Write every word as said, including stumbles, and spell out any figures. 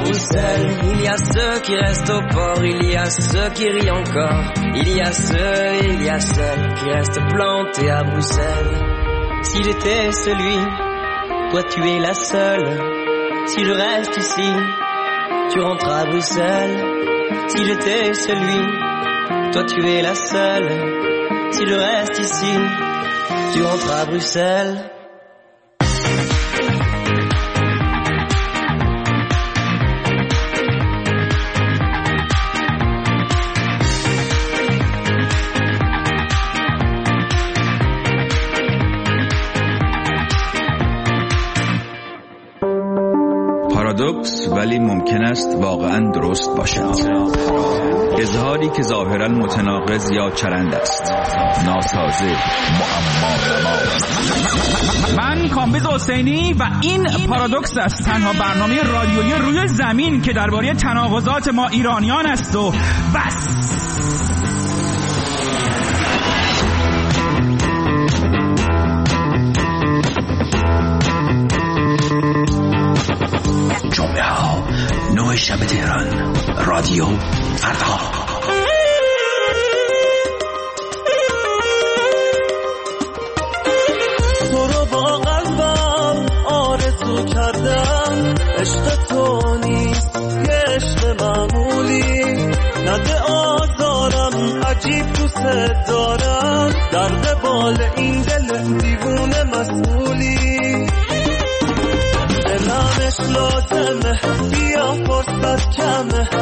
Bruxelles, il y a ceux qui restent au port, il y a ceux qui rient encore, il y a ceux, il y a celles qui restent plantés à Bruxelles. S'il était celui, toi tu es la seule. Si je reste ici, tu rentres à Bruxelles. S'il était celui, toi tu es la seule. Si je reste ici, tu rentres à Bruxelles. پارادوکس ولی ممکن است واقعا درست باشد. اظهاری که ظاهرا متناقض یا چرند است، ناسازه، معما نما. من کامبیز حسینی و این پارادوکس است، تنها برنامه رادیویی روی زمین که درباره تناقضات ما ایرانیان است و بس. جمعه ها نوع شب تهران، رادیو فردا. تو رو با قلبم آرزو کردم، عشق تو نیست یه عشق معمولی، نده آزارم عجیب دوست دارم، درد بال این دل دیوونه مسئولی، دلمش لازمه بیا فرصت کمه،